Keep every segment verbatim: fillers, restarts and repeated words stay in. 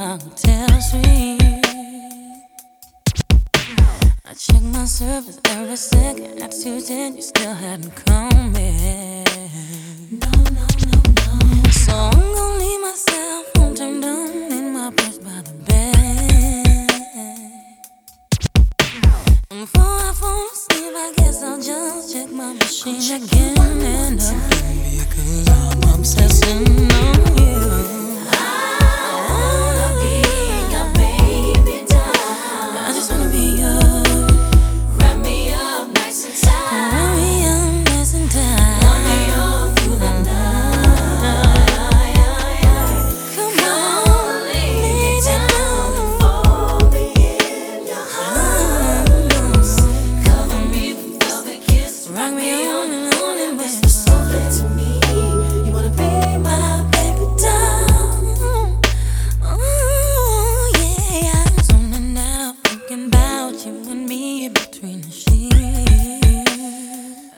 my hotel suite. I check my service every second. At two ten, you still hadn't come in. No, no, no, no. So I'm gonna leave my cell phone turned on in my purse by the bed. And before I fall asleep, I guess I'll just check my machine again and again, because I'm obsessing on you.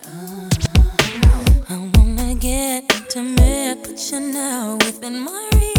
Intimate, but you're now within my reach.